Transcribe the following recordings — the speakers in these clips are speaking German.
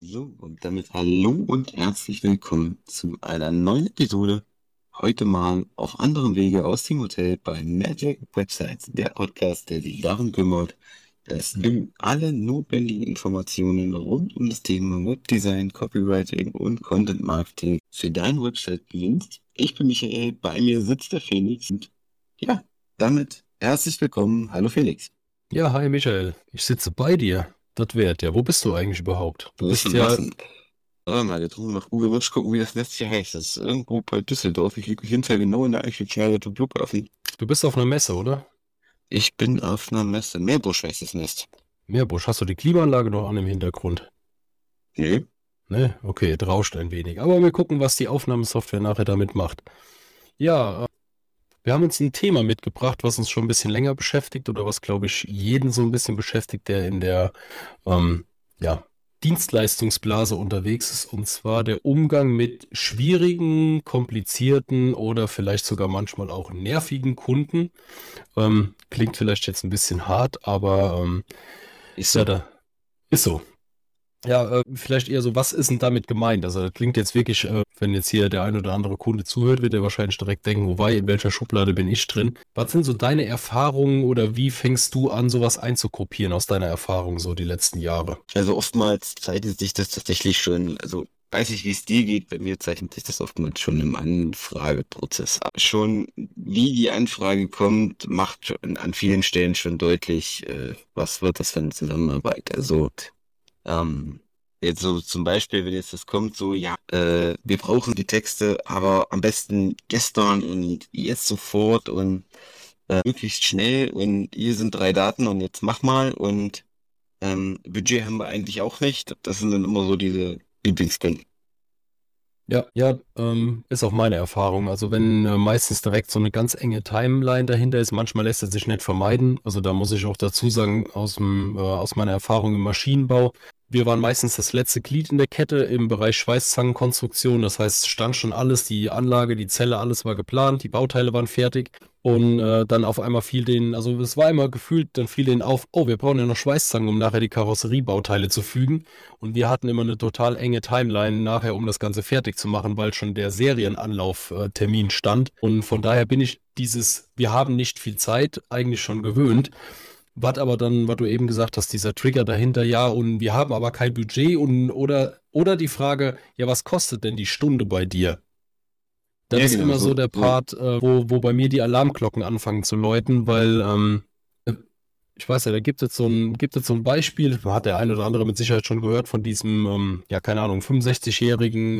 So, und damit hallo und herzlich willkommen zu einer neuen Episode. Heute mal auf anderem Wege aus dem Hotel bei Magic Websites, der Podcast, der sich darum kümmert, dass du alle notwendigen Informationen rund um das Thema Webdesign, Copywriting und Content Marketing für deine Website gewinnst. Ich bin Michael, bei mir sitzt der Felix und ja, damit herzlich willkommen. Hallo Felix. Ja, hi Michael, ich sitze bei dir. Das wert ja. Wo bist du eigentlich überhaupt? Du bist ja, Gewissermaßen. Mal getrunken nach Google Maps gucken, wie das letzte Jahr heißt. Das ist irgendwo bei Düsseldorf. Ich liege auf jeden Fall genau in der Eifelkette zum Flughafen. du bist auf einer Messe, oder? Ich bin auf einer Messe. Meerbusch heißt das Nest. Meerbusch, hast du die Klimaanlage noch an im Hintergrund? Nee. Ne? Okay, es rauscht ein wenig. Aber wir gucken, was die Aufnahmesoftware nachher damit macht. Ja, wir haben uns ein Thema mitgebracht, was uns schon ein bisschen länger beschäftigt oder was, glaube ich, jeden so ein bisschen beschäftigt, der in der ähm, ja, Dienstleistungsblase unterwegs ist. Und zwar der Umgang mit schwierigen, komplizierten oder vielleicht sogar manchmal auch nervigen Kunden. Klingt vielleicht jetzt ein bisschen hart, aber Ist ja, so. da ist so. Ja, vielleicht eher so, was ist denn damit gemeint? Also das klingt jetzt wirklich, wenn jetzt hier der ein oder andere Kunde zuhört, wird er wahrscheinlich direkt denken, wobei, in welcher Schublade bin ich drin? Was sind so deine Erfahrungen oder wie fängst du an, sowas einzukopieren aus deiner Erfahrung so die letzten Jahre? Also oftmals zeichnet sich das tatsächlich schon, also weiß ich, wie es dir geht, bei mir zeichnet sich das oftmals schon im Anfrageprozess ab. Schon wie die Anfrage kommt, macht schon an vielen Stellen schon deutlich, was wird das für eine Zusammenarbeit. Also jetzt so zum Beispiel, wenn jetzt das kommt, so, ja, wir brauchen die Texte, aber am besten gestern und jetzt sofort und möglichst schnell und hier sind 3 Daten und jetzt mach mal und Budget haben wir eigentlich auch nicht. Das sind dann immer so diese Lieblingskunden. Ja, ist auch meine Erfahrung. Also wenn meistens direkt so eine ganz enge Timeline dahinter ist, manchmal lässt es sich nicht vermeiden. Also da muss ich auch dazu sagen, aus meiner Erfahrung im Maschinenbau, wir waren meistens das letzte Glied in der Kette im Bereich Schweißzangenkonstruktion. Das heißt, es stand schon alles, die Anlage, die Zelle, alles war geplant, die Bauteile waren fertig. Und dann auf einmal fiel denen, also es war immer gefühlt, dann fiel denen auf, oh, wir brauchen ja noch Schweißzangen, um nachher die Karosseriebauteile zu fügen. Und wir hatten immer eine total enge Timeline nachher, um das Ganze fertig zu machen, weil schon der Serienanlauftermin stand. Und von daher bin ich wir haben nicht viel Zeit, eigentlich schon gewöhnt. Was aber dann, was du eben gesagt hast, dieser Trigger dahinter, ja, und wir haben aber kein Budget oder die Frage, ja, was kostet denn die Stunde bei dir? Das Ja, ist genau, immer so so, der so. Part, wo bei mir die Alarmglocken anfangen zu läuten, weil äh, ich weiß ja, da gibt es so ein Beispiel, hat der ein oder andere mit Sicherheit schon gehört von diesem, ja, keine Ahnung, 65-jährigen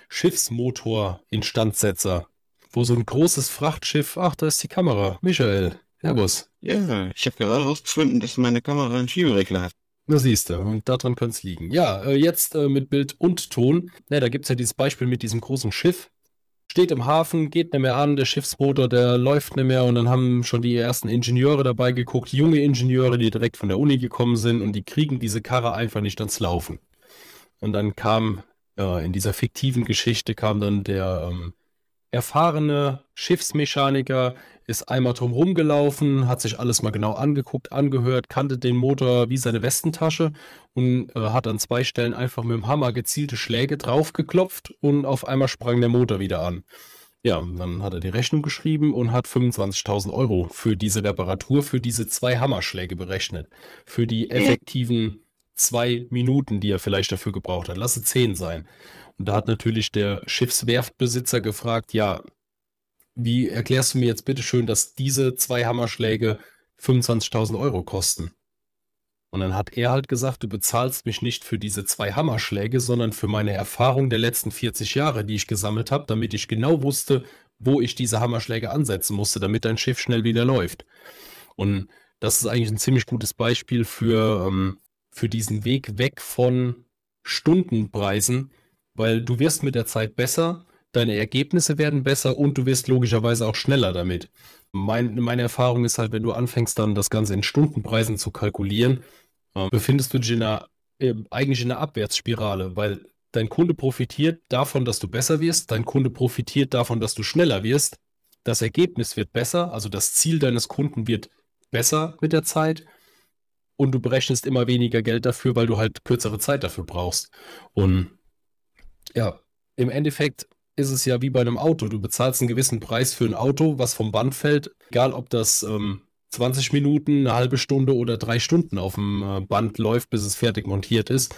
Schiffsmotor-Instandsetzer, wo so ein großes Frachtschiff, ach, da ist die Kamera, Michael, Servus. Ja, ich habe gerade herausgefunden, dass meine Kamera einen Schieberegler hat. Da siehst du, und daran könnte es liegen. Ja, jetzt mit Bild und Ton. Ne, da gibt es ja dieses Beispiel mit diesem großen Schiff. Steht im Hafen, geht nicht mehr an, der Schiffsmotor, der läuft nicht mehr und dann haben schon die ersten Ingenieure dabei geguckt, junge Ingenieure, die direkt von der Uni gekommen sind und die kriegen diese Karre einfach nicht ans Laufen. Und dann kam, in dieser fiktiven Geschichte kam dann der erfahrene Schiffsmechaniker, ist einmal drum rumgelaufen, hat sich alles mal genau angeguckt, angehört, kannte den Motor wie seine Westentasche und hat an 2 Stellen einfach mit dem Hammer gezielte Schläge draufgeklopft und auf einmal sprang der Motor wieder an. Ja, und dann hat er die Rechnung geschrieben und hat 25.000 Euro für diese Reparatur, für diese 2 Hammerschläge berechnet. Für die effektiven 2 Minuten, die er vielleicht dafür gebraucht hat. Lasse 10 sein. Und da hat natürlich der Schiffswerftbesitzer gefragt, ja, wie erklärst du mir jetzt bitte schön, dass diese 2 Hammerschläge 25.000 Euro kosten? Und dann hat er halt gesagt, du bezahlst mich nicht für diese 2 Hammerschläge, sondern für meine Erfahrung der letzten 40 Jahre, die ich gesammelt habe, damit ich genau wusste, wo ich diese Hammerschläge ansetzen musste, damit dein Schiff schnell wieder läuft. Und das ist eigentlich ein ziemlich gutes Beispiel für diesen Weg weg von Stundenpreisen, weil du wirst mit der Zeit besser, deine Ergebnisse werden besser und du wirst logischerweise auch schneller damit. Meine Erfahrung ist halt, wenn du anfängst dann das Ganze in Stundenpreisen zu kalkulieren, befindest du dich eigentlich in einer Abwärtsspirale, weil dein Kunde profitiert davon, dass du besser wirst, dein Kunde profitiert davon, dass du schneller wirst, das Ergebnis wird besser, also das Ziel deines Kunden wird besser mit der Zeit und du berechnest immer weniger Geld dafür, weil du halt kürzere Zeit dafür brauchst. Und ja, im Endeffekt ist es ja wie bei einem Auto. Du bezahlst einen gewissen Preis für ein Auto, was vom Band fällt, egal ob das 20 Minuten, eine halbe Stunde oder 3 Stunden auf dem Band läuft, bis es fertig montiert ist.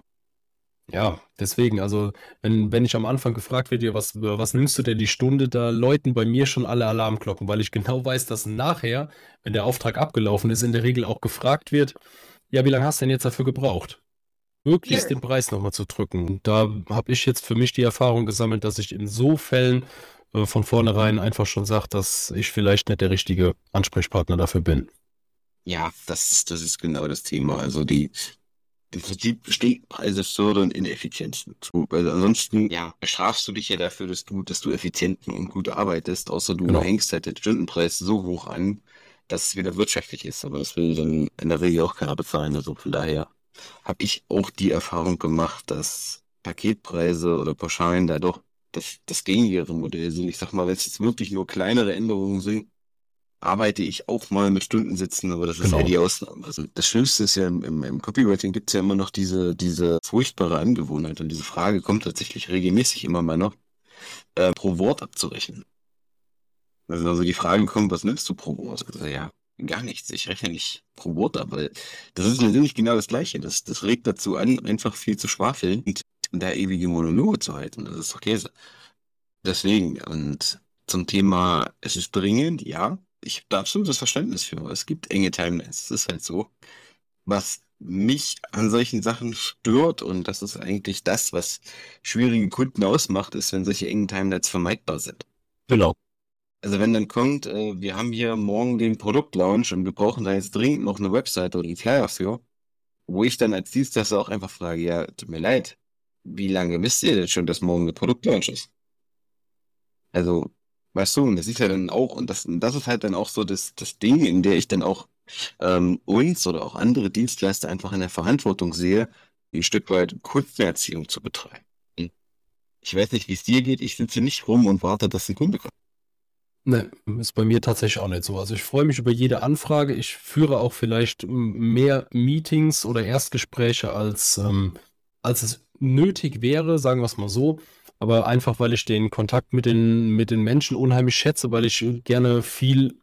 Ja, deswegen, also wenn ich am Anfang gefragt werde, ja, was nimmst du denn die Stunde, da läuten bei mir schon alle Alarmglocken, weil ich genau weiß, dass nachher, wenn der Auftrag abgelaufen ist, in der Regel auch gefragt wird, ja, wie lange hast du denn jetzt dafür gebraucht? Möglichst den Preis nochmal zu drücken. Und da habe ich jetzt für mich die Erfahrung gesammelt, dass ich in so Fällen von vornherein einfach schon sage, dass ich vielleicht nicht der richtige Ansprechpartner dafür bin. Ja, das ist genau das Thema. Also im Prinzip besteht Preise fördern Ineffizienzen. So, weil ansonsten, ja, bestrafst du dich ja dafür, dass du effizient und gut arbeitest, außer du Genau. hängst halt den Stundenpreis so hoch an, dass es wieder wirtschaftlich ist. Aber das will dann in der Regel auch keiner bezahlen. Also von daher habe ich auch die Erfahrung gemacht, dass Paketpreise oder Pauschalen da doch das gängigere Modell sind. Ich sag mal, wenn es jetzt wirklich nur kleinere Änderungen sind, arbeite ich auch mal mit Stundensätzen, aber das ist eher Genau. die Ausnahme. Also das Schlimmste ist ja im Copywriting gibt es ja immer noch diese furchtbare Angewohnheit und diese Frage kommt tatsächlich regelmäßig immer mal noch, pro Wort abzurechnen. Also die Fragen kommen, was nimmst du pro Wort? Also ja, gar nichts. Ich rechne nicht pro Wort ab, weil das ist natürlich genau das Gleiche. Das regt dazu an, einfach viel zu schwafeln und da ewige Monologe zu halten. Das ist doch Käse. Deswegen, und zum Thema, es ist dringend, ja, ich habe da absolutes Verständnis für. Es gibt enge Timelines, es ist halt so. Was mich an solchen Sachen stört, und das ist eigentlich das, was schwierige Kunden ausmacht, ist, wenn solche engen Timelines vermeidbar sind. Genau. Also wenn dann kommt, wir haben hier morgen den Produktlaunch und wir brauchen da jetzt dringend noch eine Webseite oder einen Flyer für, wo ich dann als Dienstleister auch einfach frage, ja, tut mir leid, wie lange wisst ihr denn schon, dass morgen der Produktlaunch ist? Also, weißt du, und das ist ja dann auch, und das ist halt dann auch so das Ding, in der ich dann auch uns oder auch andere Dienstleister einfach in der Verantwortung sehe, ein Stück weit Kundenerziehung zu betreiben. Ich weiß nicht, wie es dir geht, ich sitze nicht rum und warte, dass ein Kunde kommt. Ne, ist bei mir tatsächlich auch nicht so. Also ich freue mich über jede Anfrage. Ich führe auch vielleicht mehr Meetings oder Erstgespräche, als es nötig wäre, sagen wir es mal so. Aber einfach, weil ich den Kontakt mit den Menschen unheimlich schätze, weil ich gerne viel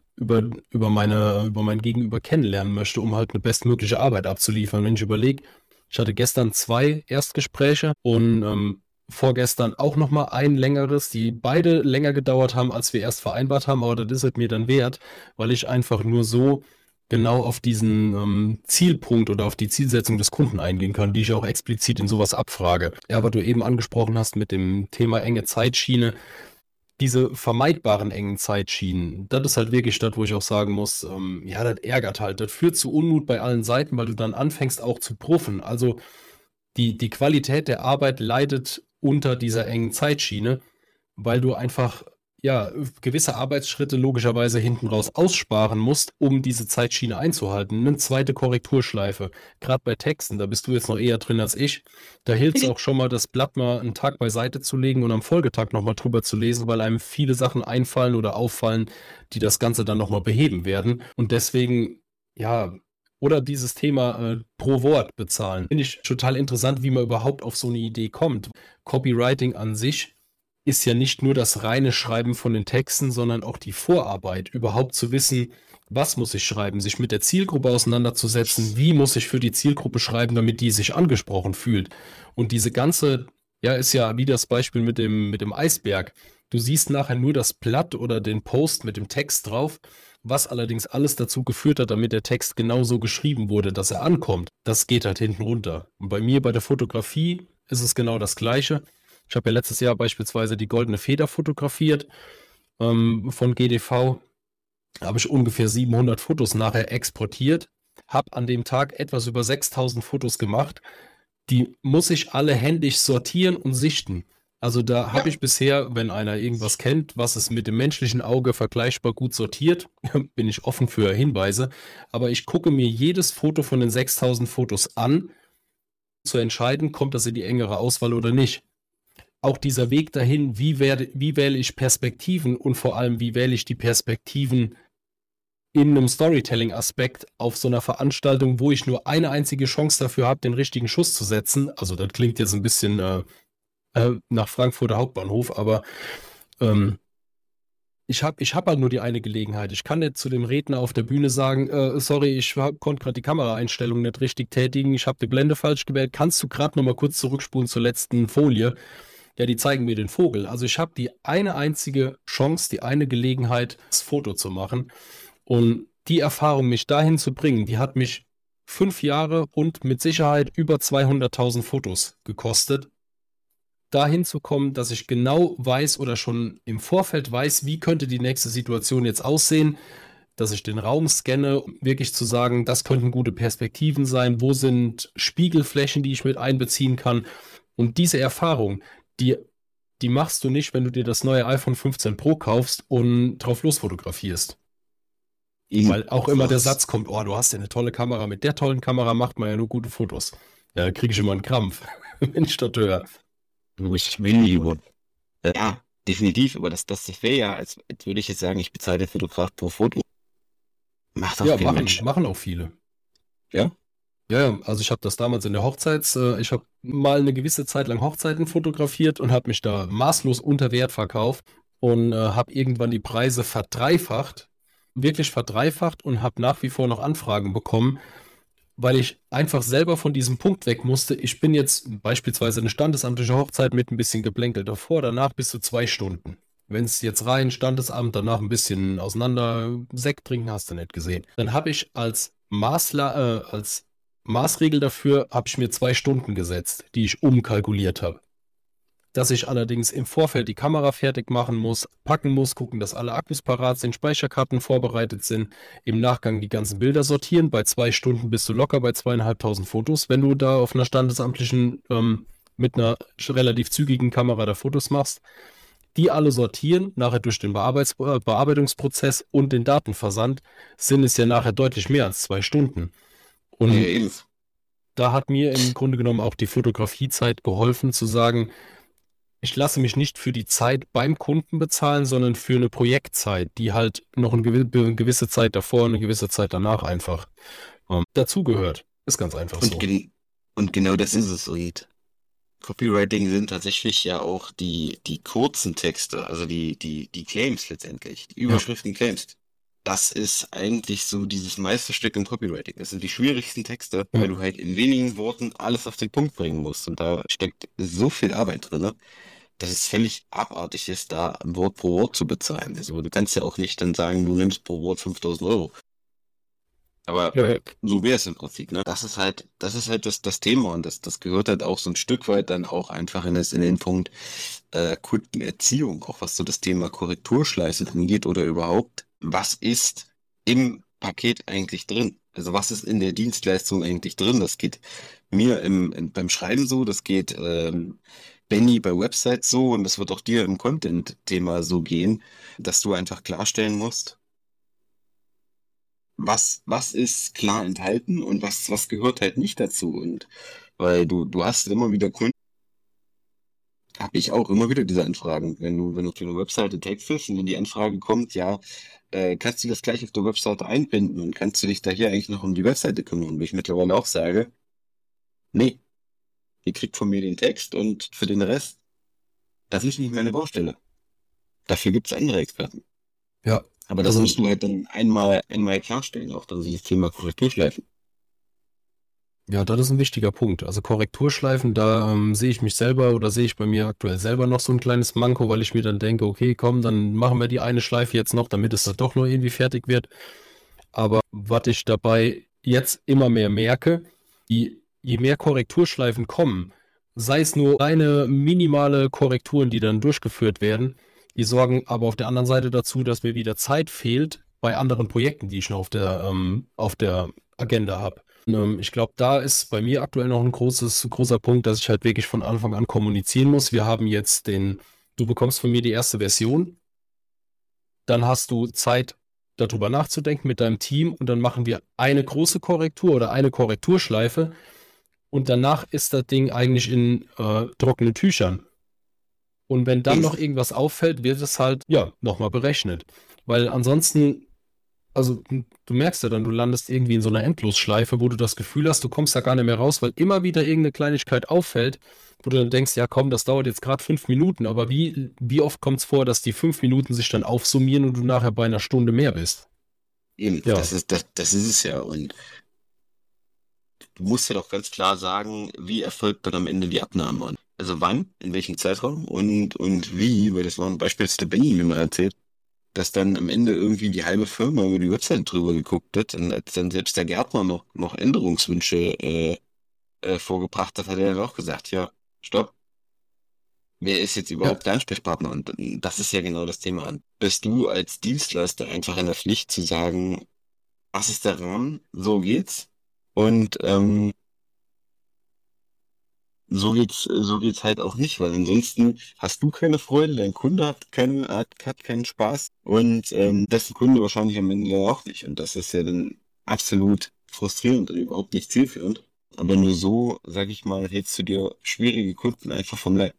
über mein Gegenüber kennenlernen möchte, um halt eine bestmögliche Arbeit abzuliefern. Wenn ich überlege, ich hatte gestern 2 Erstgespräche und vorgestern auch noch mal ein längeres, die beide länger gedauert haben, als wir erst vereinbart haben, aber das ist es mir dann wert, weil ich einfach nur so genau auf diesen Zielpunkt oder auf die Zielsetzung des Kunden eingehen kann, die ich auch explizit in sowas abfrage. Ja, was du eben angesprochen hast mit dem Thema enge Zeitschiene, diese vermeidbaren engen Zeitschienen, das ist halt wirklich das, wo ich auch sagen muss, ja, das ärgert halt. Das führt zu Unmut bei allen Seiten, weil du dann anfängst auch zu puffen. Also die Qualität der Arbeit leidet unter dieser engen Zeitschiene, weil du einfach ja gewisse Arbeitsschritte logischerweise hinten raus aussparen musst, um diese Zeitschiene einzuhalten. Eine zweite Korrekturschleife. Gerade bei Texten, da bist du jetzt noch eher drin als ich. Da hilft es auch schon mal, das Blatt mal einen Tag beiseite zu legen und am Folgetag nochmal drüber zu lesen, weil einem viele Sachen einfallen oder auffallen, die das Ganze dann nochmal beheben werden. Und deswegen, ja, oder dieses Thema pro Wort bezahlen. Finde ich total interessant, wie man überhaupt auf so eine Idee kommt. Copywriting an sich ist ja nicht nur das reine Schreiben von den Texten, sondern auch die Vorarbeit, überhaupt zu wissen, was muss ich schreiben, sich mit der Zielgruppe auseinanderzusetzen, wie muss ich für die Zielgruppe schreiben, damit die sich angesprochen fühlt. Und diese ganze, ja, ist ja wie das Beispiel mit dem Eisberg. Du siehst nachher nur das Blatt oder den Post mit dem Text drauf, was allerdings alles dazu geführt hat, damit der Text genauso geschrieben wurde, dass er ankommt. Das geht halt hinten runter. Und bei mir bei der Fotografie ist es genau das Gleiche. Ich habe ja letztes Jahr beispielsweise die Goldene Feder fotografiert von GDV. Da habe ich ungefähr 700 Fotos nachher exportiert, habe an dem Tag etwas über 6000 Fotos gemacht. Die muss ich alle händisch sortieren und sichten. Also da habe Ja. ich bisher, wenn einer irgendwas kennt, was es mit dem menschlichen Auge vergleichbar gut sortiert, bin ich offen für Hinweise. Aber ich gucke mir jedes Foto von den 6000 Fotos an, um zu entscheiden, kommt das in die engere Auswahl oder nicht. Auch dieser Weg dahin, wie wähle ich Perspektiven und vor allem, wie wähle ich die Perspektiven in einem Storytelling-Aspekt auf so einer Veranstaltung, wo ich nur eine einzige Chance dafür habe, den richtigen Schuss zu setzen. Also das klingt jetzt ein bisschen nach Frankfurter Hauptbahnhof, aber ähm, ich hab halt nur die eine Gelegenheit. Ich kann nicht zu dem Redner auf der Bühne sagen, sorry, ich konnte gerade die Kameraeinstellung nicht richtig tätigen, ich habe die Blende falsch gewählt. Kannst du gerade noch mal kurz zurückspulen zur letzten Folie? Ja, die zeigen mir den Vogel. Also ich habe die eine einzige Chance, die eine Gelegenheit, das Foto zu machen. Und die Erfahrung, mich dahin zu bringen, die hat mich 5 Jahre und mit Sicherheit über 200.000 Fotos gekostet, dahin zu kommen, dass ich genau weiß oder schon im Vorfeld weiß, wie könnte die nächste Situation jetzt aussehen, dass ich den Raum scanne, um wirklich zu sagen, das könnten gute Perspektiven sein, wo sind Spiegelflächen, die ich mit einbeziehen kann. Und diese Erfahrung, die, die machst du nicht, wenn du dir das neue iPhone 15 Pro kaufst und drauf losfotografierst. Weil auch immer der Satz kommt, oh, du hast ja eine tolle Kamera, mit der tollen Kamera macht man ja nur gute Fotos. Ja, da kriege ich immer einen Krampf, wenn ich das höre. Ich will lieber. Ja, definitiv, aber das wäre ja, als würde ich jetzt sagen, ich bezahle den Fotograf pro Foto. Macht doch Ja, kein Mensch. machen auch viele. Ja? Ja, ja, also ich habe das damals in der ich habe mal eine gewisse Zeit lang Hochzeiten fotografiert und habe mich da maßlos unter Wert verkauft und habe irgendwann die Preise verdreifacht, wirklich verdreifacht und habe nach wie vor noch Anfragen bekommen, weil ich einfach selber von diesem Punkt weg musste. Ich bin jetzt beispielsweise eine standesamtliche Hochzeit mit ein bisschen Geplänkel davor, danach bis zu 2 Stunden. Wenn es jetzt rein Standesamt, danach ein bisschen auseinander, Sekt trinken, hast du nicht gesehen. Dann habe ich als Maßregel dafür, habe ich mir 2 Stunden gesetzt, die ich umkalkuliert habe. Dass ich allerdings im Vorfeld die Kamera fertig machen muss, packen muss, gucken, dass alle Akkus parat sind, Speicherkarten vorbereitet sind, im Nachgang die ganzen Bilder sortieren. Bei 2 Stunden bist du locker bei 2.500 Fotos, wenn du da auf einer standesamtlichen, mit einer relativ zügigen Kamera da Fotos machst. Die alle sortieren, nachher durch den Bearbeitungsprozess und den Datenversand, sind es ja nachher deutlich mehr als 2 Stunden. Ja, Und eben. da hat mir im Grunde genommen auch die Fotografiezeit geholfen, zu sagen, ich lasse mich nicht für die Zeit beim Kunden bezahlen, sondern für eine Projektzeit, die halt noch eine gewisse Zeit davor und eine gewisse Zeit danach einfach dazugehört. Ist ganz einfach Und, so. und genau das ist es, Ried. Copywriting sind tatsächlich ja auch die kurzen Texte, also die Claims letztendlich, die Ja, Überschriften Claims. Das ist eigentlich so dieses Meisterstück im Copywriting. Das sind die schwierigsten Texte, weil ja, du halt in wenigen Worten alles auf den Punkt bringen musst. Und da steckt so viel Arbeit drin, dass es völlig abartig ist, da ein Wort pro Wort zu bezahlen. Also du kannst ja auch nicht dann sagen, du nimmst pro Wort 5.000 Euro. Aber ja, ja. so wäre es im Prinzip, ne? Das ist halt das Thema und das gehört halt auch so ein Stück weit dann auch einfach in den Punkt Kundenerziehung, auch was so das Thema Korrekturschleife angeht oder überhaupt, was ist im Paket eigentlich drin? Also was ist in der Dienstleistung eigentlich drin? Das geht mir beim Schreiben so, das geht Benny bei Websites so und das wird auch dir im Content-Thema so gehen, dass du einfach klarstellen musst, was ist klar enthalten und was gehört halt nicht dazu. Und weil du hast immer wieder Kunden, habe ich auch immer wieder diese Anfragen. Wenn du für eine Webseite textest und wenn die Anfrage kommt, ja, kannst du das gleich auf der Webseite einbinden und kannst du dich da hier eigentlich noch um die Webseite kümmern? Wo ich mittlerweile auch sage, nee, ihr kriegt von mir den Text und für den Rest, das ist nicht meine Baustelle. Dafür gibt's andere Experten. Ja, Aber das also musst du halt dann einmal klarstellen, auch dass ich das Thema Korrekturschleifen. ja, das ist ein wichtiger Punkt. Also Korrekturschleifen, da sehe ich mich selber oder sehe ich bei mir aktuell selber noch so ein kleines Manko, weil ich mir dann denke, okay, komm, dann machen wir die eine Schleife jetzt noch, damit es dann doch noch irgendwie fertig wird. Aber was ich dabei jetzt immer mehr merke, je mehr Korrekturschleifen kommen, sei es nur reine minimale Korrekturen, die dann durchgeführt werden, die sorgen aber auf der anderen Seite dazu, dass mir wieder Zeit fehlt bei anderen Projekten, die ich noch auf der Agenda habe. Ich glaube, da ist bei mir aktuell noch ein großer Punkt, dass ich halt wirklich von Anfang an kommunizieren muss. Wir haben jetzt du bekommst von mir die erste Version, dann hast du Zeit, darüber nachzudenken mit deinem Team und dann machen wir eine große Korrektur oder eine Korrekturschleife und danach ist das Ding eigentlich in trockenen Tüchern. Und wenn dann noch irgendwas auffällt, wird es halt, ja, nochmal berechnet. Weil ansonsten Also du merkst ja dann, du landest irgendwie in so einer Endlosschleife, wo du das Gefühl hast, du kommst da gar nicht mehr raus, weil immer wieder irgendeine Kleinigkeit auffällt, wo du dann denkst, ja komm, das dauert jetzt gerade 5 Minuten, aber wie oft kommt es vor, dass die 5 Minuten sich dann aufsummieren und du nachher bei einer Stunde mehr bist? Eben, Ja, das ist es ja. Und du musst ja doch ganz klar sagen, wie erfolgt dann am Ende die Abnahme? Also wann, in welchem Zeitraum und wie, weil das war ein Beispiel, das der Benny mir mal erzählt, dass dann am Ende irgendwie die halbe Firma über die Website drüber geguckt hat und als dann selbst der Gärtner noch Änderungswünsche vorgebracht hat, hat er dann auch gesagt, ja, stopp, wer ist jetzt ja, überhaupt der Ansprechpartner? Und das ist ja genau das Thema. Bist du als Dienstleister einfach in der Pflicht zu sagen, was ist der Rahmen, so geht's und so geht's halt auch nicht, weil ansonsten hast du keine Freude, dein Kunde hat keinen Spaß und dessen Kunde wahrscheinlich am Ende auch nicht. Und das ist ja dann absolut frustrierend und überhaupt nicht zielführend. Aber nur so, sag ich mal, hältst du dir schwierige Kunden einfach vom Leib.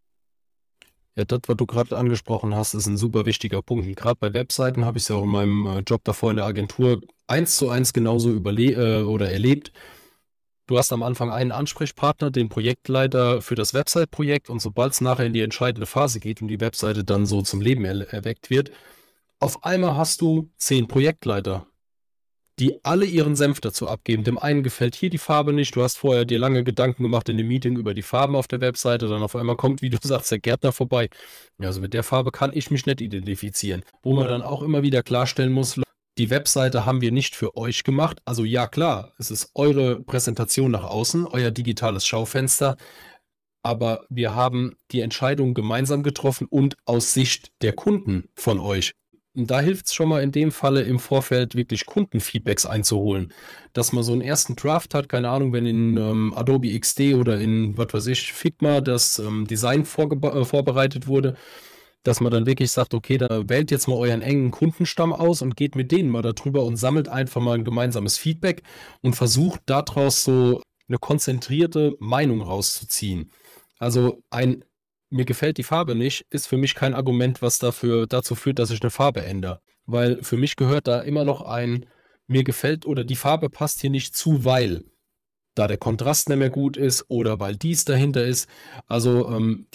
ja, das, was du gerade angesprochen hast, ist ein super wichtiger Punkt. Und gerade bei Webseiten habe ich es ja auch in meinem Job davor in der Agentur 1:1 genauso oder erlebt. Du hast am Anfang einen Ansprechpartner, den Projektleiter für das Website-Projekt und sobald es nachher in die entscheidende Phase geht und die Webseite dann so zum Leben erweckt wird, auf einmal hast du 10 Projektleiter, die alle ihren Senf dazu abgeben. Dem einen gefällt hier die Farbe nicht, du hast vorher dir lange Gedanken gemacht in dem Meeting über die Farben auf der Webseite, dann auf einmal kommt, wie du sagst, der Gärtner vorbei. Ja, also mit der Farbe kann ich mich nicht identifizieren. Wo man dann auch immer wieder klarstellen muss, die Webseite haben wir nicht für euch gemacht. Also ja, klar, es ist eure Präsentation nach außen, euer digitales Schaufenster, aber wir haben die Entscheidung gemeinsam getroffen und aus Sicht der Kunden von euch. Und da hilft es schon mal in dem Falle im Vorfeld wirklich Kundenfeedbacks einzuholen, dass man so einen ersten Draft hat, keine Ahnung, wenn in Adobe XD oder in, was weiß ich, Figma das Design vorbereitet wurde, dass man dann wirklich sagt, okay, da wählt jetzt mal euren engen Kundenstamm aus und geht mit denen mal darüber und sammelt einfach mal ein gemeinsames Feedback und versucht daraus so eine konzentrierte Meinung rauszuziehen. Also mir gefällt die Farbe nicht, ist für mich kein Argument, was dazu führt, dass ich eine Farbe ändere. Weil für mich gehört da immer noch mir gefällt oder die Farbe passt hier nicht zu, weil da der Kontrast nicht mehr gut ist oder weil dies dahinter ist. Also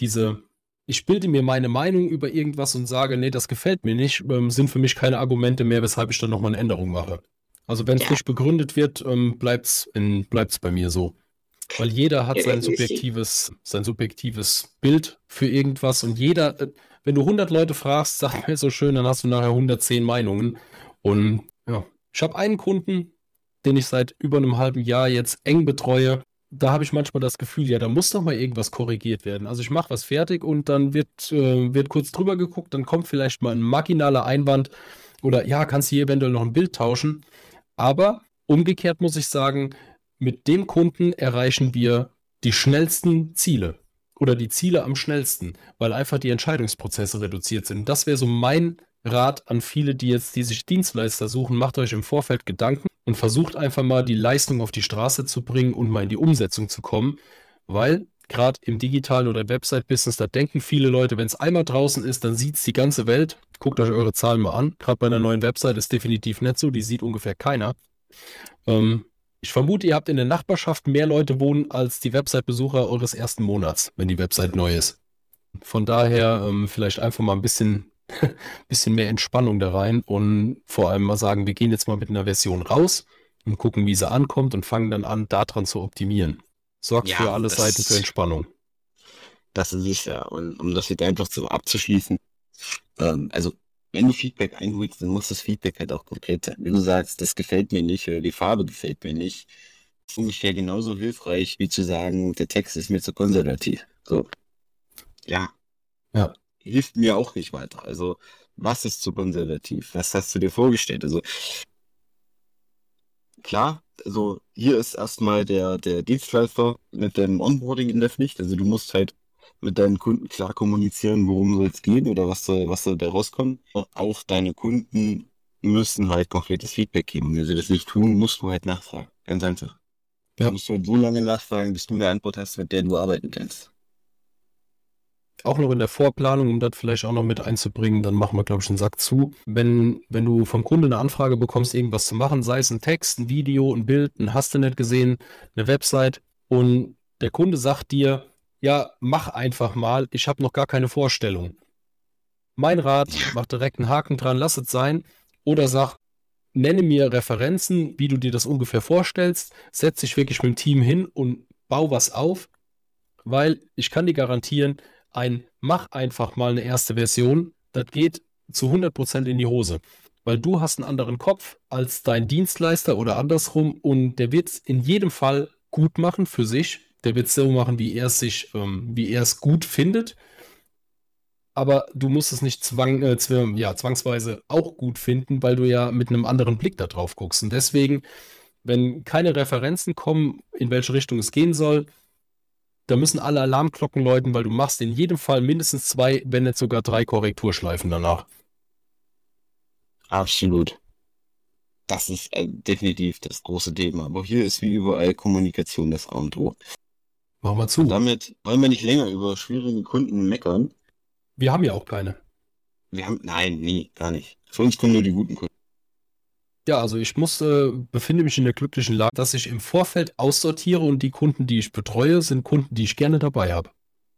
ich bilde mir meine Meinung über irgendwas und sage, nee, das gefällt mir nicht, sind für mich keine Argumente mehr, weshalb ich dann nochmal eine Änderung mache. Also wenn es Ja, nicht begründet wird, bleibt's bei mir so. Weil jeder hat sein subjektives Bild für irgendwas und wenn du 100 Leute fragst, sagt mir so schön, dann hast du nachher 110 Meinungen. Und ja, ich habe einen Kunden, den ich seit über einem halben Jahr jetzt eng betreue. Da habe ich manchmal das Gefühl, ja, da muss doch mal irgendwas korrigiert werden. Also ich mache was fertig und dann wird kurz drüber geguckt, dann kommt vielleicht mal ein marginaler Einwand oder ja, kannst du hier eventuell noch ein Bild tauschen. Aber umgekehrt muss ich sagen, mit dem Kunden erreichen wir die schnellsten Ziele oder die Ziele am schnellsten, weil einfach die Entscheidungsprozesse reduziert sind. Das wäre so mein Rat an viele, die sich Dienstleister suchen. Macht euch im Vorfeld Gedanken und versucht einfach mal die Leistung auf die Straße zu bringen und mal in die Umsetzung zu kommen, weil gerade im digitalen oder Website-Business, da denken viele Leute, wenn es einmal draußen ist, dann sieht es die ganze Welt. Guckt euch eure Zahlen mal an. Gerade bei einer neuen Website ist definitiv nicht so, die sieht ungefähr keiner. Ähm, Ich vermute, ihr habt in der Nachbarschaft mehr Leute wohnen als die Website-Besucher eures ersten Monats, wenn die Website neu ist. Von daher vielleicht einfach mal ein bisschen mehr Entspannung da rein und vor allem mal sagen, wir gehen jetzt mal mit einer Version raus und gucken, wie sie ankommt und fangen dann an, daran zu optimieren. Sorgt für ja, alle Seiten für Entspannung. das ist es ja. Und um das jetzt einfach so abzuschließen, also wenn du Feedback einholst, dann muss das Feedback halt auch konkret sein. Wenn du sagst, das gefällt mir nicht, oder die Farbe gefällt mir nicht, ist ungefähr genauso hilfreich, wie zu sagen, der Text ist mir zu konservativ. So, ja, Ja, hilft mir auch nicht weiter. Also, was ist zu konservativ? Was hast du dir vorgestellt? Also, klar, also hier ist erstmal der Dienstleister mit dem Onboarding in der Pflicht. Also du musst halt mit deinen Kunden klar kommunizieren, worum soll es gehen oder was soll da rauskommen. Auch deine Kunden müssen halt konkretes Feedback geben. Wenn sie das nicht tun, musst du halt nachfragen. Ganz einfach. Du ja, musst halt so lange nachfragen, bis du eine Antwort hast, mit der du arbeiten kannst. auch noch in der Vorplanung, um das vielleicht auch noch mit einzubringen, dann machen wir, glaube ich, den Sack zu. Wenn du vom Kunde eine Anfrage bekommst, irgendwas zu machen, sei es ein Text, ein Video, ein Bild, ein hast du nicht gesehen, eine Website, und der Kunde sagt dir, ja, mach einfach mal, ich habe noch gar keine Vorstellung. Mein Rat, mach direkt einen Haken dran, lass es sein, oder sag, nenne mir Referenzen, wie du dir das ungefähr vorstellst, setz dich wirklich mit dem Team hin und bau was auf, weil ich kann dir garantieren, mach einfach mal eine erste Version, das geht zu 100% in die Hose. Weil du hast einen anderen Kopf als dein Dienstleister oder andersrum, und der wird es in jedem Fall gut machen für sich. Der wird es so machen, wie er es gut findet. Aber du musst es nicht zwangsweise auch gut finden, weil du ja mit einem anderen Blick da drauf guckst. Und deswegen, wenn keine Referenzen kommen, in welche Richtung es gehen soll, da müssen alle Alarmglocken läuten, weil du machst in jedem Fall mindestens 2, wenn nicht sogar 3 Korrekturschleifen danach. Absolut. Das ist definitiv das große Thema. Aber hier ist wie überall Kommunikation das A und O. Mach mal Und zu. damit wollen wir nicht länger über schwierige Kunden meckern. Wir haben ja auch keine. Nein, nie, gar nicht. Für uns kommen nur die guten Kunden. Ja, also befinde mich in der glücklichen Lage, dass ich im Vorfeld aussortiere, und die Kunden, die ich betreue, sind Kunden, die ich gerne dabei habe.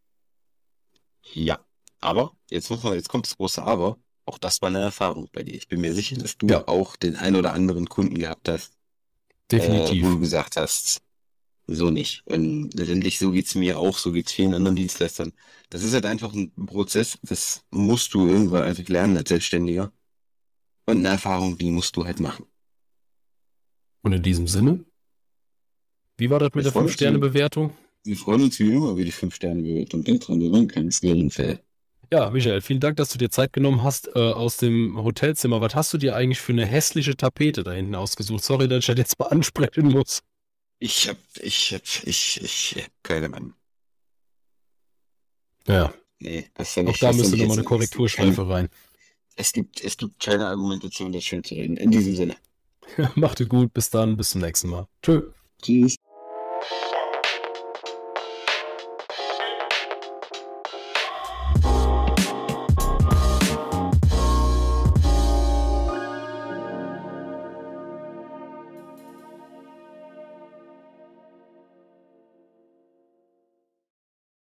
Ja, aber jetzt kommt das große Aber. Auch das war eine Erfahrung bei dir. Ich bin mir sicher, dass du Ja, auch den ein oder anderen Kunden gehabt hast, wo definitiv. du gesagt hast, so nicht. Und letztendlich so geht's mir auch, so geht's vielen anderen Dienstleistern. Das ist halt einfach ein Prozess, das musst du irgendwann einfach lernen als Selbstständiger. Und eine Erfahrung, die musst du halt machen. Und in diesem Sinne, wie war das mit Wir der freuen uns wie, 5-Sterne-Bewertung? wir freuen uns wie immer über die 5-Sterne-Bewertung. Denk dran, wir wollen keinen Scaling-Fail. Ja, Michael, vielen Dank, dass du dir Zeit genommen hast aus dem Hotelzimmer. Was hast du dir eigentlich für eine hässliche Tapete da hinten ausgesucht? Sorry, dass ich das jetzt mal ansprechen muss. Ich hab keine Meinung. Ja, Nee, das ist ja auch nicht, da das ist ja müsste nicht nochmal jetzt, eine Korrekturschleife rein. es gibt keine Argumentation, das schön zu reden. In diesem Sinne. Macht es gut, bis dann, bis zum nächsten Mal. Tschö. Tschüss.